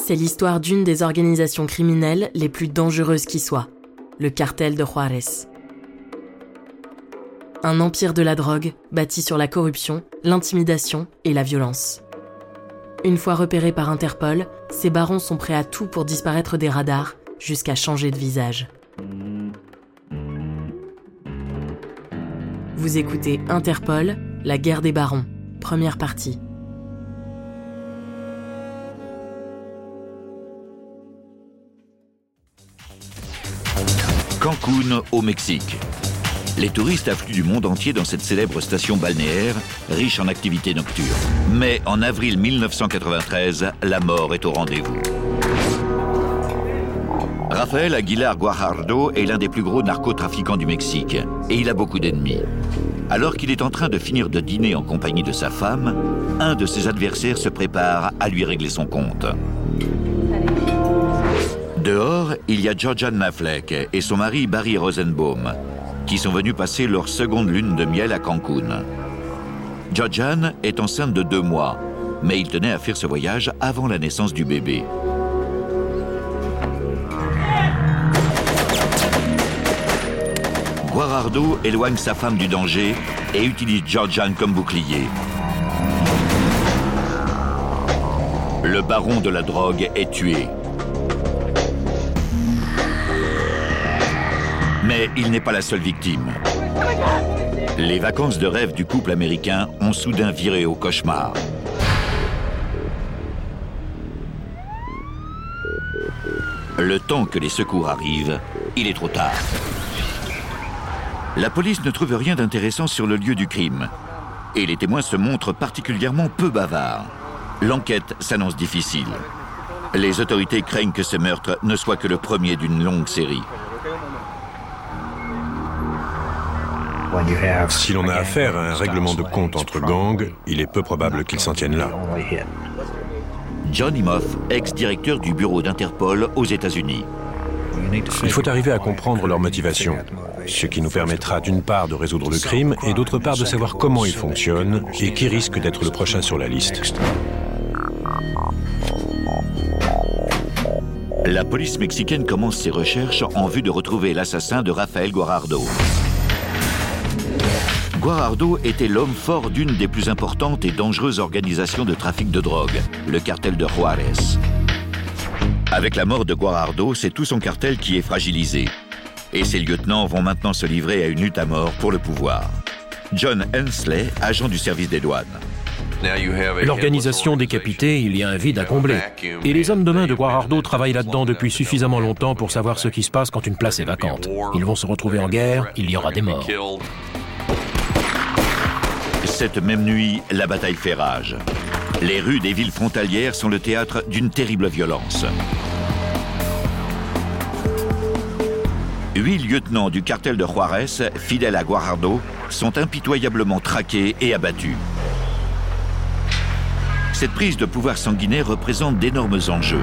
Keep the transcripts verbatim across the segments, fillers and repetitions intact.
C'est l'histoire d'une des organisations criminelles les plus dangereuses qui soit, le cartel de Juárez. Un empire de la drogue bâti sur la corruption, l'intimidation et la violence. Une fois repérés par Interpol, ces barons sont prêts à tout pour disparaître des radars, jusqu'à changer de visage. Vous écoutez Interpol, la guerre des barons, première partie. Cancún, au Mexique. Les touristes affluent du monde entier dans cette célèbre station balnéaire, riche en activités nocturnes. Mais en avril mille neuf cent quatre-vingt-treize, la mort est au rendez-vous. Rafael Aguilar Guajardo est l'un des plus gros narcotrafiquants du Mexique, et il a beaucoup d'ennemis. Alors qu'il est en train de finir de dîner en compagnie de sa femme, un de ses adversaires se prépare à lui régler son compte. Dehors, il y a Georgianne Affleck et son mari Barry Rosenbaum, qui sont venus passer leur seconde lune de miel à Cancún. Georgianne est enceinte de deux mois, mais il tenait à faire ce voyage avant la naissance du bébé. Guajardo éloigne sa femme du danger et utilise Georgianne comme bouclier. Le baron de la drogue est tué. Mais il n'est pas la seule victime. Les vacances de rêve du couple américain ont soudain viré au cauchemar. Le temps que les secours arrivent, il est trop tard. La police ne trouve rien d'intéressant sur le lieu du crime. Et les témoins se montrent particulièrement peu bavards. L'enquête s'annonce difficile. Les autorités craignent que ce meurtre ne soit que le premier d'une longue série. Si l'on a affaire à un règlement de compte entre gangs, il est peu probable qu'ils s'en tiennent là. John Imhoff, ex-directeur du bureau d'Interpol aux États-Unis. Il faut arriver à comprendre leur motivation, ce qui nous permettra d'une part de résoudre le crime et d'autre part de savoir comment il fonctionne et qui risque d'être le prochain sur la liste. La police mexicaine commence ses recherches en vue de retrouver l'assassin de Rafael Guajardo. Guajardo était l'homme fort d'une des plus importantes et dangereuses organisations de trafic de drogue, le cartel de Juárez. Avec la mort de Guajardo, c'est tout son cartel qui est fragilisé. Et ses lieutenants vont maintenant se livrer à une lutte à mort pour le pouvoir. John Hensley, agent du service des douanes. L'organisation décapitée, il y a un vide à combler. Et les hommes de main de Guajardo travaillent là-dedans depuis suffisamment longtemps pour savoir ce qui se passe quand une place est vacante. Ils vont se retrouver en guerre, il y aura des morts. Cette même nuit, la bataille fait rage. Les rues des villes frontalières sont le théâtre d'une terrible violence. Huit lieutenants du cartel de Juárez, fidèles à Guajardo, sont impitoyablement traqués et abattus. Cette prise de pouvoir sanguinaire représente d'énormes enjeux.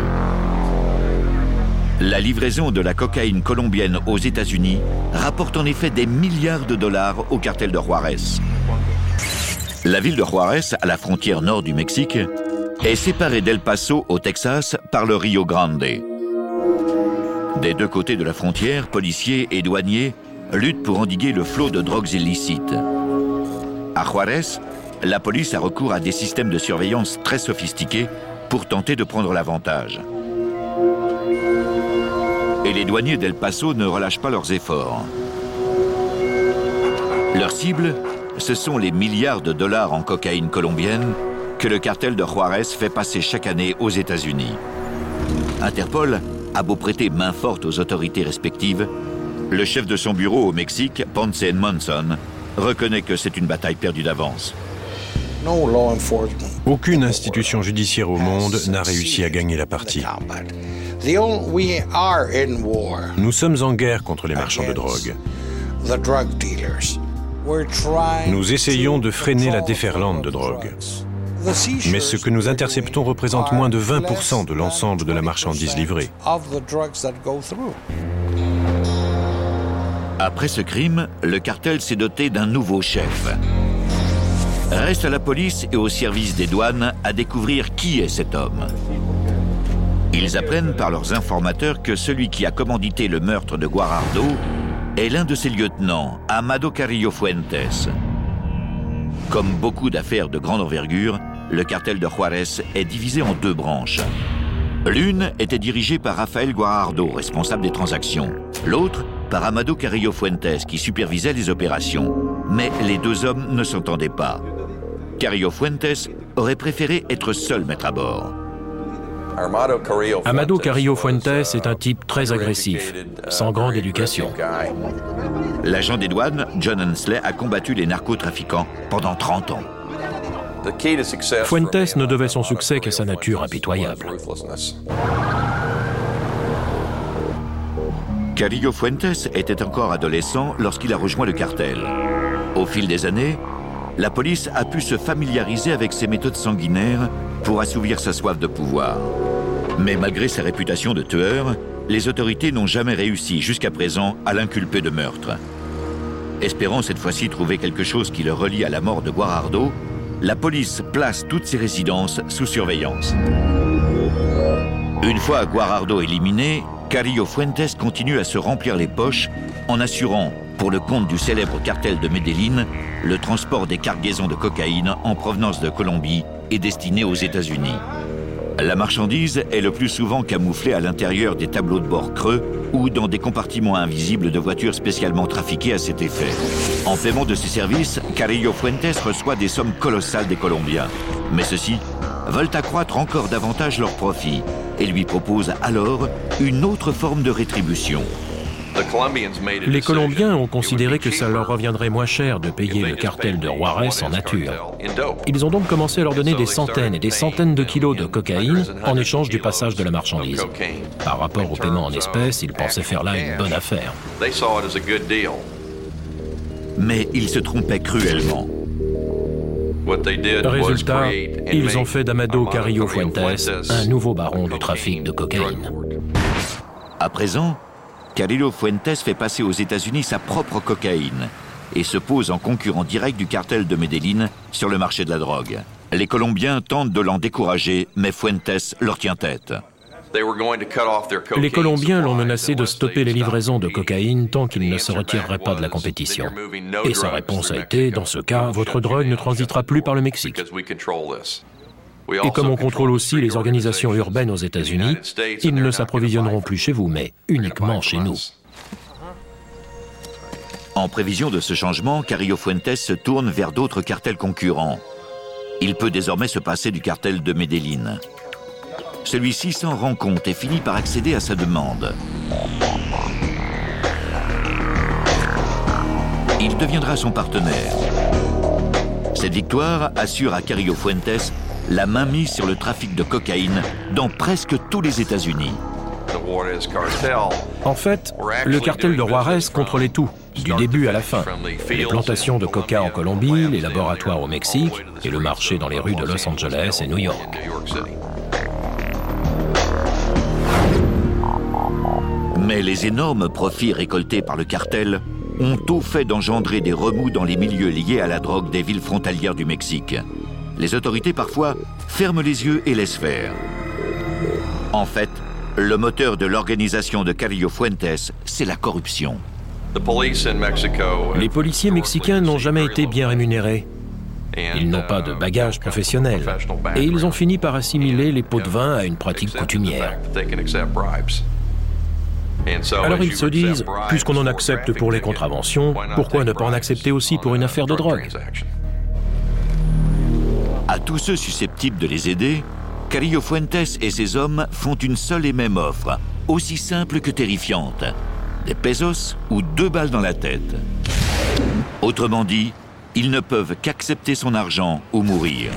La livraison de la cocaïne colombienne aux États-Unis rapporte en effet des milliards de dollars au cartel de Juárez. La ville de Juárez, à la frontière nord du Mexique, est séparée d'El Paso, au Texas, par le Rio Grande. Des deux côtés de la frontière, policiers et douaniers luttent pour endiguer le flot de drogues illicites. À Juárez, la police a recours à des systèmes de surveillance très sophistiqués pour tenter de prendre l'avantage. Et les douaniers d'El Paso ne relâchent pas leurs efforts. Leur cible, ce sont les milliards de dollars en cocaïne colombienne que le cartel de Juárez fait passer chaque année aux États-Unis. Interpol a beau prêter main forte aux autorités respectives, le chef de son bureau au Mexique, Ponce Monson, reconnaît que c'est une bataille perdue d'avance. Aucune institution judiciaire au monde n'a réussi à gagner la partie. Nous sommes en guerre contre les marchands de drogue. Nous essayons de freiner la déferlante de drogue. Mais ce que nous interceptons représente moins de vingt pour cent de l'ensemble de la marchandise livrée. Après ce crime, le cartel s'est doté d'un nouveau chef. Reste à la police et au service des douanes à découvrir qui est cet homme. Ils apprennent par leurs informateurs que celui qui a commandité le meurtre de Guajardo est l'un de ses lieutenants, Amado Carrillo Fuentes. Comme beaucoup d'affaires de grande envergure, le cartel de Juárez est divisé en deux branches. L'une était dirigée par Rafael Guajardo, responsable des transactions. L'autre, par Amado Carrillo Fuentes, qui supervisait les opérations. Mais les deux hommes ne s'entendaient pas. Carrillo Fuentes aurait préféré être seul maître à bord. Amado Carrillo Fuentes est un type très agressif, sans grande éducation. L'agent des douanes, John Hensley, a combattu les narcotrafiquants pendant trente ans. Fuentes ne devait son succès qu'à sa nature impitoyable. Carrillo Fuentes était encore adolescent lorsqu'il a rejoint le cartel. Au fil des années, la police a pu se familiariser avec ses méthodes sanguinaires pour assouvir sa soif de pouvoir. Mais malgré sa réputation de tueur, les autorités n'ont jamais réussi jusqu'à présent à l'inculper de meurtre. Espérant cette fois-ci trouver quelque chose qui le relie à la mort de Guajardo, la police place toutes ses résidences sous surveillance. Une fois Guajardo éliminé, Carrillo Fuentes continue à se remplir les poches en assurant, pour le compte du célèbre cartel de Medellín, le transport des cargaisons de cocaïne en provenance de Colombie et destinée aux États-Unis. La marchandise est le plus souvent camouflée à l'intérieur des tableaux de bord creux ou dans des compartiments invisibles de voitures spécialement trafiquées à cet effet. En paiement de ces services, Carrillo Fuentes reçoit des sommes colossales des Colombiens. Mais ceux-ci veulent accroître encore davantage leurs profits et lui proposent alors une autre forme de rétribution. Les Colombiens ont considéré que ça leur reviendrait moins cher de payer le cartel de Juárez en nature. Ils ont donc commencé à leur donner des centaines et des centaines de kilos de cocaïne en échange du passage de la marchandise. Par rapport au paiement en espèces, ils pensaient faire là une bonne affaire. Mais ils se trompaient cruellement. Résultat, ils ont fait d'Amado Carrillo Fuentes un nouveau baron du trafic de cocaïne. À présent, Carrillo Fuentes fait passer aux États-Unis sa propre cocaïne et se pose en concurrent direct du cartel de Medellín sur le marché de la drogue. Les Colombiens tentent de l'en décourager, mais Fuentes leur tient tête. Les Colombiens l'ont menacé de stopper les livraisons de cocaïne tant qu'il ne se retirerait pas de la compétition. Et sa réponse a été, dans ce cas, votre drogue ne transitera plus par le Mexique. Et comme on contrôle aussi les organisations urbaines aux États-Unis, ils ne s'approvisionneront plus chez vous, mais uniquement chez nous. En prévision de ce changement, Carrillo Fuentes se tourne vers d'autres cartels concurrents. Il peut désormais se passer du cartel de Medellín. Celui-ci s'en rend compte et finit par accéder à sa demande. Il deviendra son partenaire. Cette victoire assure à Carrillo Fuentes la mainmise sur le trafic de cocaïne dans presque tous les États-Unis. En fait, le cartel de Juárez contrôlait tout, du début à la fin. Les plantations de coca en Colombie, les laboratoires au Mexique et le marché dans les rues de Los Angeles et New York. Mais les énormes profits récoltés par le cartel ont au fait d'engendrer des remous dans les milieux liés à la drogue des villes frontalières du Mexique. Les autorités, parfois, ferment les yeux et laissent faire. En fait, le moteur de l'organisation de Carrillo Fuentes, c'est la corruption. Les policiers mexicains n'ont jamais été bien rémunérés. Ils n'ont pas de bagages professionnels. Et ils ont fini par assimiler les pots de vin à une pratique coutumière. Alors ils se disent, puisqu'on en accepte pour les contraventions, pourquoi ne pas en accepter aussi pour une affaire de drogue ? À tous ceux susceptibles de les aider, Carrillo Fuentes et ses hommes font une seule et même offre, aussi simple que terrifiante. Des pesos ou deux balles dans la tête. Autrement dit, ils ne peuvent qu'accepter son argent ou mourir.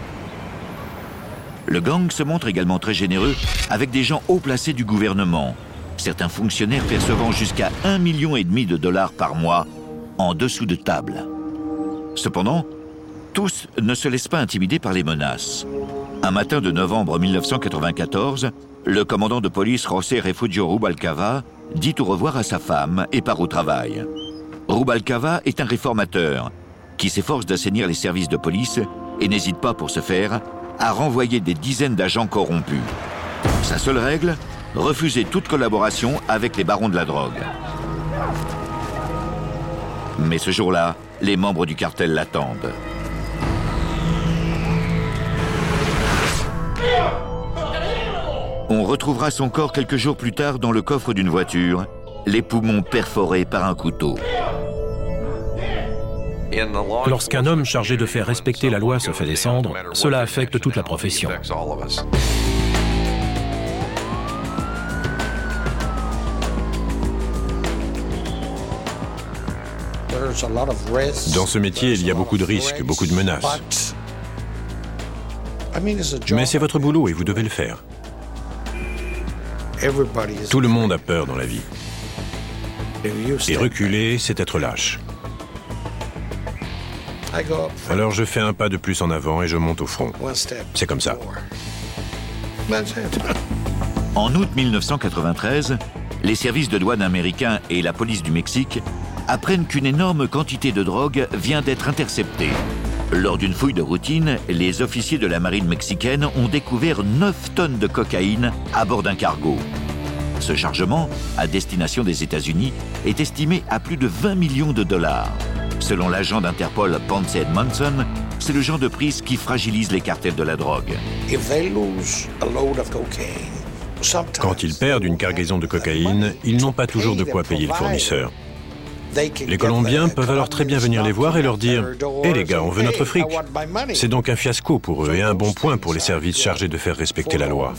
Le gang se montre également très généreux avec des gens haut placés du gouvernement. Certains fonctionnaires percevant jusqu'à un million et demi de dollars par mois en dessous de table. Cependant, tous ne se laissent pas intimider par les menaces. Un matin de novembre mille neuf cent quatre-vingt-quatorze, le commandant de police José Refugio Rubalcava dit au revoir à sa femme et part au travail. Rubalcava est un réformateur qui s'efforce d'assainir les services de police et n'hésite pas pour ce faire à renvoyer des dizaines d'agents corrompus. Sa seule règle, refuser toute collaboration avec les barons de la drogue. Mais ce jour-là, les membres du cartel l'attendent. On retrouvera son corps quelques jours plus tard dans le coffre d'une voiture, les poumons perforés par un couteau. Lorsqu'un homme chargé de faire respecter la loi se fait descendre, cela affecte toute la profession. Dans ce métier, il y a beaucoup de risques, beaucoup de menaces. Mais c'est votre boulot et vous devez le faire. Tout le monde a peur dans la vie. Et reculer, c'est être lâche. Alors je fais un pas de plus en avant et je monte au front. C'est comme ça. En août mille neuf cent quatre-vingt-treize, les services de douane américains et la police du Mexique apprennent qu'une énorme quantité de drogue vient d'être interceptée. Lors d'une fouille de routine, les officiers de la marine mexicaine ont découvert neuf tonnes de cocaïne à bord d'un cargo. Ce chargement, à destination des États-Unis, est estimé à plus de vingt millions de dollars. Selon l'agent d'Interpol Ponce Edmondson, c'est le genre de prise qui fragilise les cartels de la drogue. Quand ils perdent une cargaison de cocaïne, ils n'ont pas toujours de quoi payer le fournisseur. Les Colombiens peuvent alors très bien venir les voir et leur dire « Hé hey les gars, on veut notre fric ». C'est donc un fiasco pour eux et un bon point pour les services chargés de faire respecter la loi.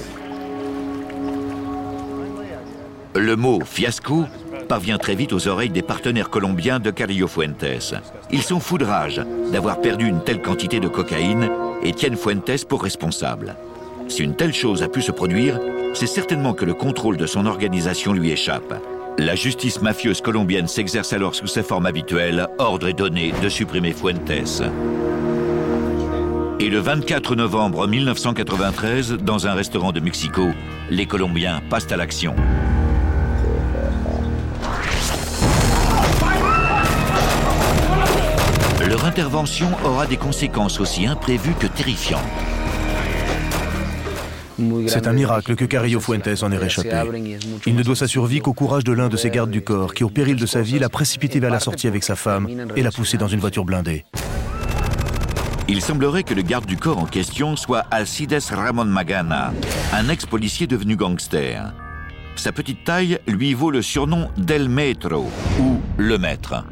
Le mot « fiasco » parvient très vite aux oreilles des partenaires colombiens de Carrillo Fuentes. Ils sont fous de rage d'avoir perdu une telle quantité de cocaïne et tiennent Fuentes pour responsable. Si une telle chose a pu se produire, c'est certainement que le contrôle de son organisation lui échappe. La justice mafieuse colombienne s'exerce alors sous sa forme habituelle, ordre est donné de supprimer Fuentes. Et le vingt-quatre novembre mille neuf cent quatre-vingt-treize, dans un restaurant de Mexico, les Colombiens passent à l'action. Leur intervention aura des conséquences aussi imprévues que terrifiantes. C'est un miracle que Carrillo Fuentes en ait réchappé. Il ne doit sa survie qu'au courage de l'un de ses gardes du corps qui, au péril de sa vie, l'a précipité vers la sortie avec sa femme et l'a poussé dans une voiture blindée. Il semblerait que le garde du corps en question soit Alcides Ramon Magana, un ex-policier devenu gangster. Sa petite taille lui vaut le surnom d'El Metro, ou le maître.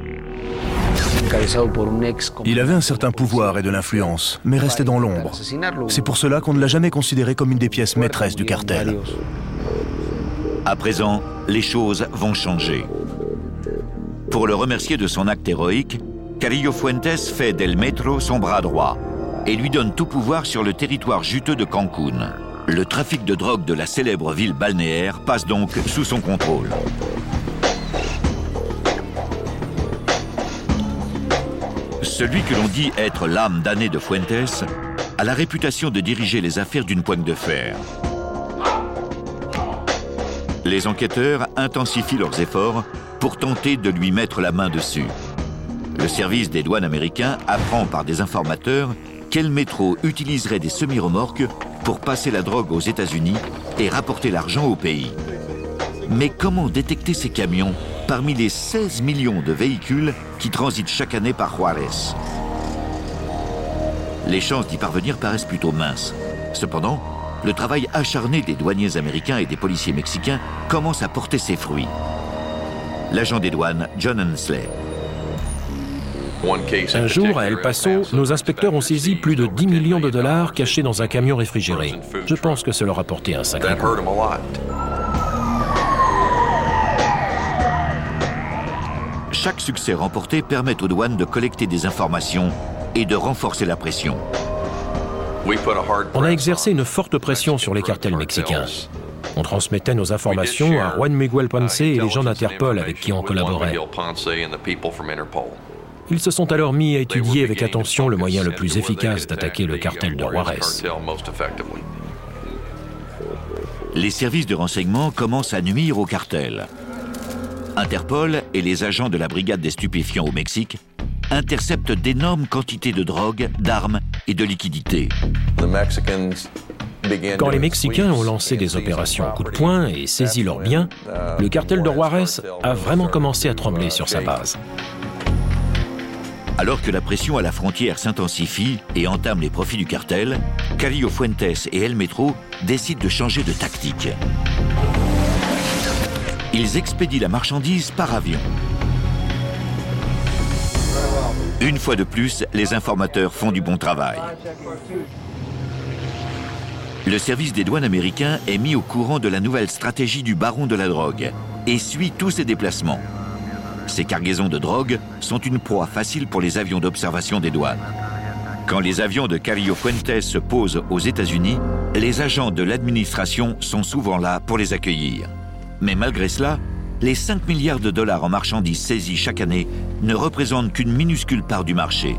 Il avait un certain pouvoir et de l'influence, mais restait dans l'ombre. C'est pour cela qu'on ne l'a jamais considéré comme une des pièces maîtresses du cartel. À présent, les choses vont changer. Pour le remercier de son acte héroïque, Carrillo Fuentes fait d'El Metro son bras droit et lui donne tout pouvoir sur le territoire juteux de Cancún. Le trafic de drogue de la célèbre ville balnéaire passe donc sous son contrôle. Celui que l'on dit être l'âme damnée de Fuentes a la réputation de diriger les affaires d'une poigne de fer. Les enquêteurs intensifient leurs efforts pour tenter de lui mettre la main dessus. Le service des douanes américains apprend par des informateurs qu'El Metro utiliserait des semi-remorques pour passer la drogue aux États-Unis et rapporter l'argent au pays. Mais comment détecter ces camions parmi les seize millions de véhicules qui transitent chaque année par Juárez? Les chances d'y parvenir paraissent plutôt minces. Cependant, le travail acharné des douaniers américains et des policiers mexicains commence à porter ses fruits. L'agent des douanes, John Hensley. Un jour, à El Paso, nos inspecteurs ont saisi plus de dix millions de dollars cachés dans un camion réfrigéré. Je pense que ça leur a porté un sacré coup. Chaque succès remporté permet aux douanes de collecter des informations et de renforcer la pression. On a exercé une forte pression sur les cartels mexicains. On transmettait nos informations à Juan Miguel Ponce et les gens d'Interpol avec qui on collaborait. Ils se sont alors mis à étudier avec attention le moyen le plus efficace d'attaquer le cartel de Juárez. Les services de renseignement commencent à nuire au cartel. Interpol et les agents de la brigade des stupéfiants au Mexique interceptent d'énormes quantités de drogue, d'armes et de liquidités. Quand les Mexicains ont lancé des opérations coup de poing et saisi leurs biens, le cartel de Juárez a vraiment commencé à trembler sur sa base. Alors que la pression à la frontière s'intensifie et entame les profits du cartel, Carrillo Fuentes et El Metro décident de changer de tactique. Ils expédient la marchandise par avion. Une fois de plus, les informateurs font du bon travail. Le service des douanes américain est mis au courant de la nouvelle stratégie du baron de la drogue et suit tous ses déplacements. Ces cargaisons de drogue sont une proie facile pour les avions d'observation des douanes. Quand les avions de Carrillo Fuentes se posent aux États-Unis, les agents de l'administration sont souvent là pour les accueillir. Mais malgré cela, les cinq milliards de dollars en marchandises saisies chaque année ne représentent qu'une minuscule part du marché.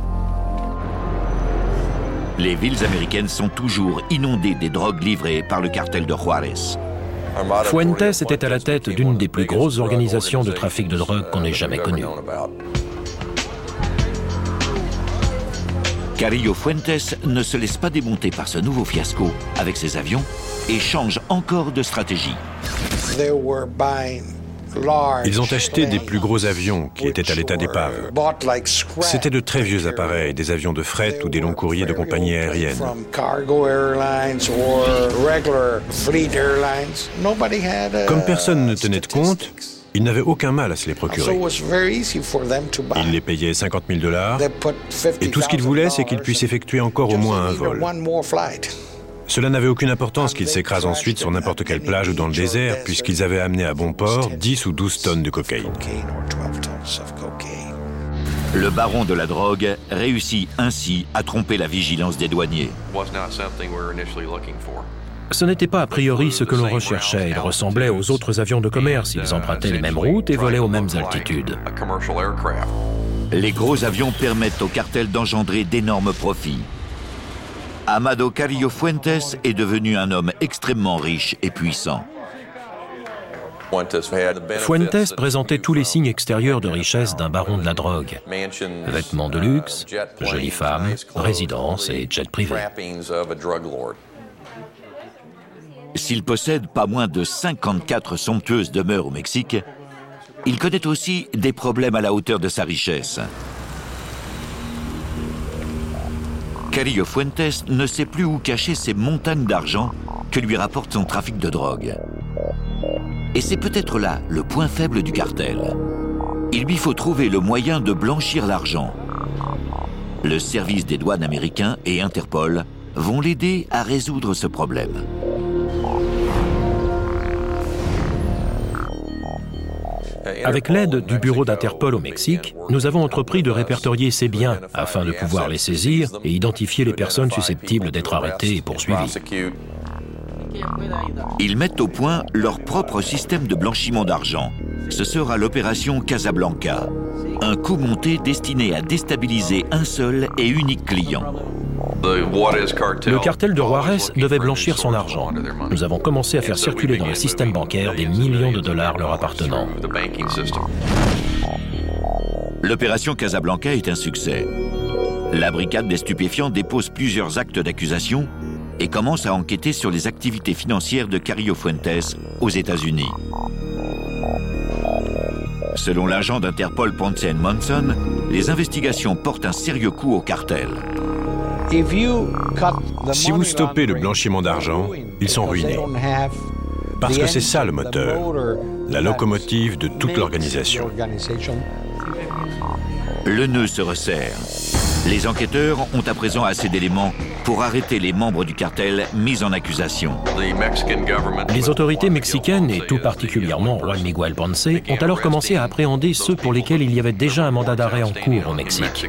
Les villes américaines sont toujours inondées des drogues livrées par le cartel de Juárez. Fuentes était à la tête d'une des plus grosses organisations de trafic de drogue qu'on ait jamais connues. Carrillo Fuentes ne se laisse pas démonter par ce nouveau fiasco avec ses avions et change encore de stratégie. Ils ont acheté des plus gros avions qui étaient à l'état d'épave. C'était de très vieux appareils, des avions de fret ou des longs courriers de compagnies aériennes. Comme personne ne tenait de compte, ils n'avaient aucun mal à se les procurer. Ils les payaient cinquante mille dollars et tout ce qu'ils voulaient, c'est qu'ils puissent effectuer encore au moins un vol. Cela n'avait aucune importance qu'ils s'écrasent ensuite sur n'importe quelle plage ou dans le désert, puisqu'ils avaient amené à bon port dix ou douze tonnes de cocaïne. Le baron de la drogue réussit ainsi à tromper la vigilance des douaniers. Ce n'était pas a priori ce que l'on recherchait. Ils ressemblaient aux autres avions de commerce. Ils empruntaient les mêmes routes et volaient aux mêmes altitudes. Les gros avions permettent au cartel d'engendrer d'énormes profits. Amado Carrillo Fuentes est devenu un homme extrêmement riche et puissant. Fuentes présentait tous les signes extérieurs de richesse d'un baron de la drogue. Vêtements de luxe, jolies femmes, résidences et jets privés. S'il possède pas moins de cinquante-quatre somptueuses demeures au Mexique, il connaît aussi des problèmes à la hauteur de sa richesse. Carrillo Fuentes ne sait plus où cacher ces montagnes d'argent que lui rapporte son trafic de drogue. Et c'est peut-être là le point faible du cartel. Il lui faut trouver le moyen de blanchir l'argent. Le service des douanes américains et Interpol vont l'aider à résoudre ce problème. Avec l'aide du bureau d'Interpol au Mexique, nous avons entrepris de répertorier ces biens afin de pouvoir les saisir et identifier les personnes susceptibles d'être arrêtées et poursuivies. Ils mettent au point leur propre système de blanchiment d'argent. Ce sera l'opération Casablanca, un coup monté destiné à déstabiliser un seul et unique client. Le cartel de Juárez devait blanchir son argent. Nous avons commencé à faire circuler dans le système bancaire des millions de dollars leur appartenant. L'opération Casablanca est un succès. La brigade des stupéfiants dépose plusieurs actes d'accusation et commence à enquêter sur les activités financières de Carrillo Fuentes aux États-Unis. Selon l'agent d'Interpol Ponce and Monson, les investigations portent un sérieux coup au cartel. Si vous stoppez le blanchiment d'argent, ils sont ruinés. Parce que c'est ça le moteur, la locomotive de toute l'organisation. Le nœud se resserre. Les enquêteurs ont à présent assez d'éléments pour arrêter les membres du cartel mis en accusation. Les autorités mexicaines, et tout particulièrement Juan Miguel Ponce, ont alors commencé à appréhender ceux pour lesquels il y avait déjà un mandat d'arrêt en cours au Mexique.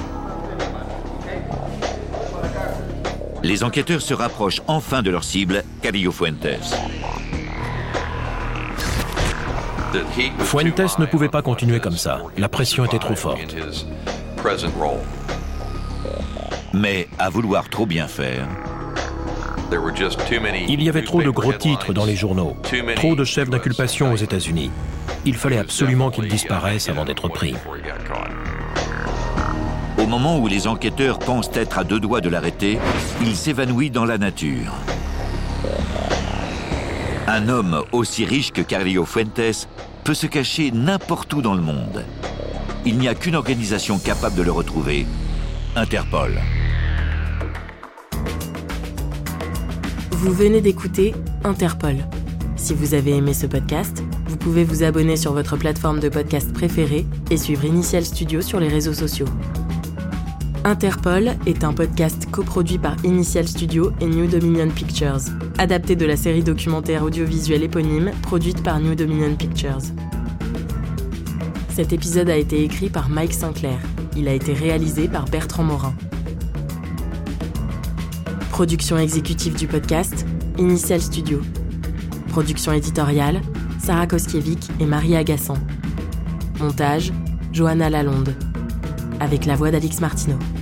Les enquêteurs se rapprochent enfin de leur cible, Carrillo Fuentes. Fuentes ne pouvait pas continuer comme ça. La pression était trop forte. Mais à vouloir trop bien faire, il y avait trop de gros titres dans les journaux, trop de chefs d'inculpation aux États-Unis. Il fallait absolument qu'il disparaisse avant d'être pris. Au moment où les enquêteurs pensent être à deux doigts de l'arrêter, il s'évanouit dans la nature. Un homme aussi riche que Carrillo Fuentes peut se cacher n'importe où dans le monde. Il n'y a qu'une organisation capable de le retrouver, Interpol. Vous venez d'écouter Interpol. Si vous avez aimé ce podcast, vous pouvez vous abonner sur votre plateforme de podcast préférée et suivre Initial Studio sur les réseaux sociaux. Interpol est un podcast coproduit par Initial Studio et New Dominion Pictures, adapté de la série documentaire audiovisuelle éponyme produite par New Dominion Pictures. Cet épisode a été écrit par Mike Sinclair. Il a été réalisé par Bertrand Morin. Production exécutive du podcast, Initial Studio. Production éditoriale, Sarah Koskiewicz et Marie Agassan. Montage, Johanna Lalonde. Avec la voix d'Alix Martineau.